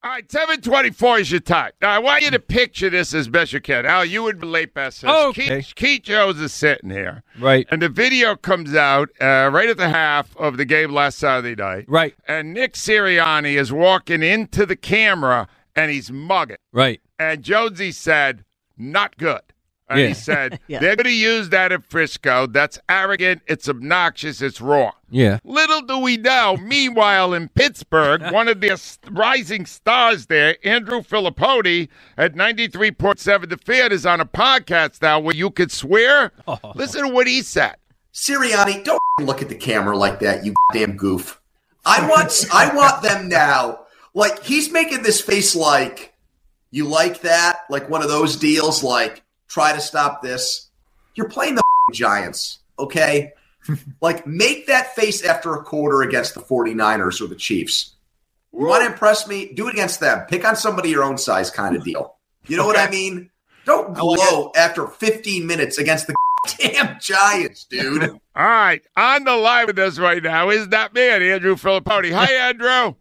All right, 7:24 is your time. Now, I want you to picture this as best you can. Al, you would relate best to this. Oh, okay. Keith Jones is sitting here. Right. And the video comes out right at the half of the game last Saturday night. Right. And Nick Sirianni is walking into the camera, and he's mugging. Right. And Jonesy said, not good. And he said, Yeah. they're going to use that at Frisco. That's arrogant. It's obnoxious. It's wrong. Yeah. Little do we know, meanwhile, in Pittsburgh, one of the rising stars there, Andrew Filipponi, at 93.7 The Fan, is on a podcast now where you could swear. Listen to what he said. Sirianni, don't look at the camera like that, you damn goof. I want them now. Like, he's making this face like, you like that? Like one of those deals, like, try to stop this. You're playing the Giants, okay? Like, make that face after a quarter against the 49ers or the Chiefs. You want to impress me? Do it against them. Pick on somebody your own size kind of deal. You know what I mean? Don't glow after 15 minutes against the damn Giants, dude. All right, on the line with us right now is that man, Andrew Filipponi. Hi, Andrew.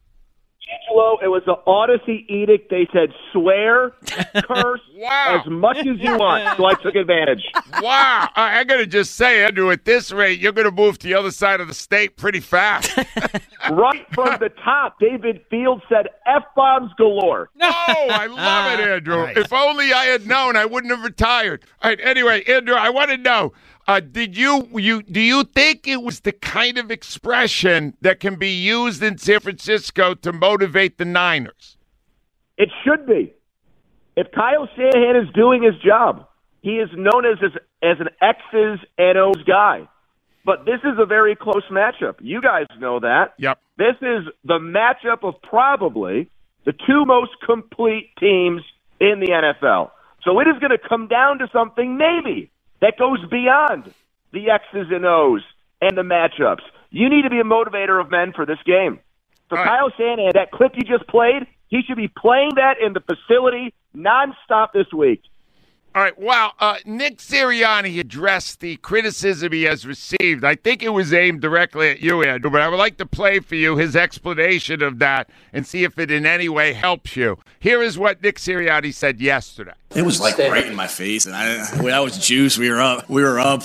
Angelo, it was an Odyssey edict. They said swear, curse, Wow. as much as you want. So I took advantage. Wow. I got to just say, Andrew, at this rate, you're going to move to the other side of the state pretty fast. Right from the top, David Fields said F-bombs galore. Oh, I love it, Andrew. Nice. If only I had known, I wouldn't have retired. All right, anyway, Andrew, I want to know, do you think it was the kind of expression that can be used in San Francisco to motivate the Niners? It should be. If Kyle Shanahan is doing his job, he is known as an X's and O's guy. But this is a very close matchup. You guys know that. Yep. This is the matchup of probably the two most complete teams in the NFL. So it is going to come down to something maybe that goes beyond the X's and O's and the matchups. You need to be a motivator of men for this game. For All right. Kyle Shanahan, that clip you just played, he should be playing that in the facility nonstop this week. All right, wow. Nick Sirianni addressed the criticism he has received. I think it was aimed directly at you, Andrew, but I would like to play for you his explanation of that and see if it in any way helps you. Here is what Nick Sirianni said yesterday. It was like right in my face, and I was juiced. We were up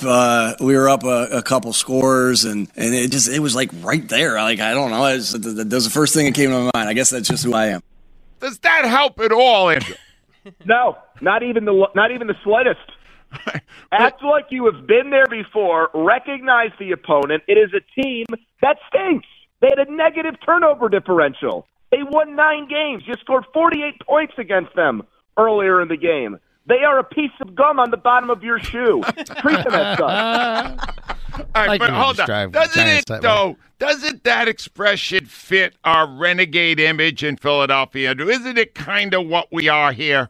a couple scores, and it was like right there. Like, I don't know. That was the first thing that came to my mind. I guess that's just who I am. Does that help at all, Andrew? No, not even the slightest. Act like you have been there before. Recognize the opponent. It is a team that stinks. They had a negative turnover differential. They won 9 games. You scored 48 points against them earlier in the game. They are a piece of gum on the bottom of your shoe. Treat them as such. All right, Like but you hold on. describe Doesn't Giants it, that though, doesn't that expression fit our renegade image in Philadelphia, Andrew? Isn't it kind of what we are here?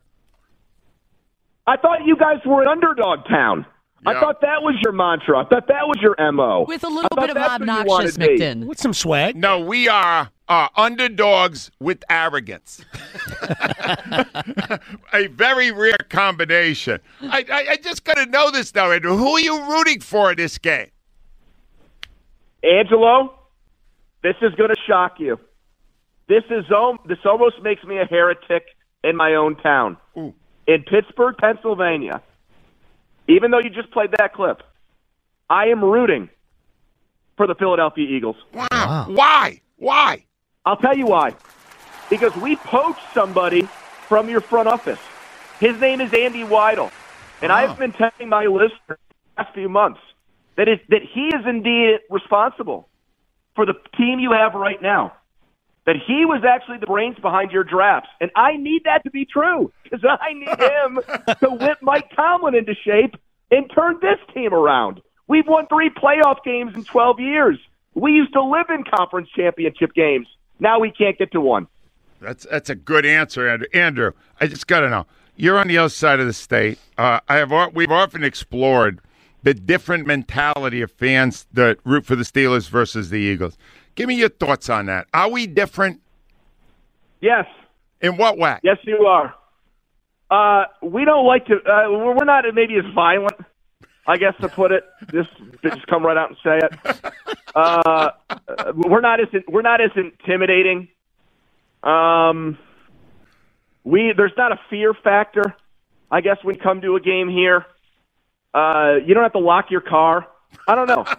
I thought you guys were an underdog town. Yeah. I thought that was your mantra. I thought that was your MO. With a little I thought bit of that's what you wanted obnoxious to be. mixed in. With some swag. No, we are underdogs with arrogance. A very rare combination. I just got to know this now, Andrew. Who are you rooting for in this game? Angelo, this is going to shock you. This almost makes me a heretic in my own town. Ooh. In Pittsburgh, Pennsylvania, even though you just played that clip, I am rooting for the Philadelphia Eagles. Wow. Why? I'll tell you why. Because we poached somebody from your front office. His name is Andy Weidel. And I've been telling my listeners the last few months that he is indeed responsible for the team you have right now. That he was actually the brains behind your drafts. And I need that to be true because I need him to whip Mike Tomlin into shape and turn this team around. We've won 3 playoff games in 12 years. We used to live in conference championship games. Now we can't get to one. That's a good answer, Andrew. Andrew, I just got to know. You're on the other side of the state. We've often explored the different mentality of fans that root for the Steelers versus the Eagles. Give me your thoughts on that. Are we different? Yes. In what way? Yes, you are. We don't like to. We're not maybe as violent, I guess, to put it. Just come right out and say it. We're not as intimidating There's not a fear factor, I guess, when you come to a game here. You don't have to lock your car. I don't know.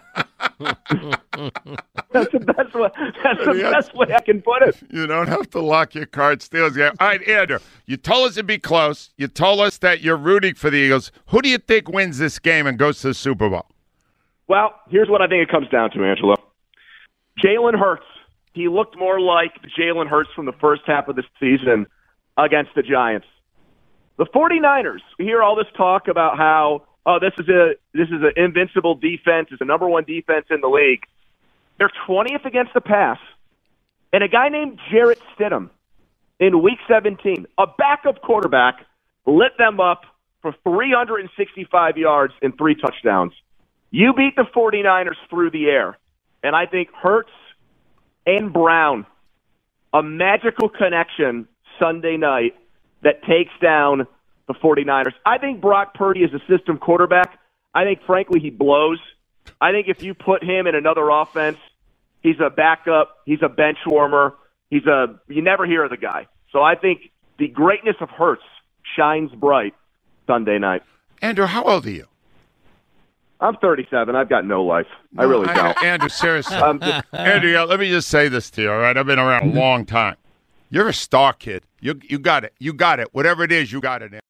That's the best way I can put it. You don't have to lock your car at Steelers game. All right, Andrew, you told us it'd be close. You told us that you're rooting for the Eagles. Who do you think wins this game and goes to the Super Bowl? Well, here's what I think it comes down to, Angelo. Jalen Hurts. He looked more like Jalen Hurts from the first half of the season against the Giants. The 49ers, we hear all this talk about how, this is an invincible defense. It's the number one defense in the league. They're 20th against the pass. And a guy named Jarrett Stidham in Week 17, a backup quarterback, lit them up for 365 yards and 3 touchdowns. You beat the 49ers through the air. And I think Hurts and Brown, a magical connection Sunday night that takes down the 49ers. I think Brock Purdy is a system quarterback. I think, frankly, he blows. I think if you put him in another offense, he's a backup, he's a bench warmer, you never hear of the guy. So I think the greatness of Hurts shines bright Sunday night. Andrew, how old are you? I'm 37. I've got no life. I really don't. Andrew, seriously. Andrew, let me just say this to you, all right? I've been around a long time. You're a star kid. You got it. You got it. Whatever it is, you got it.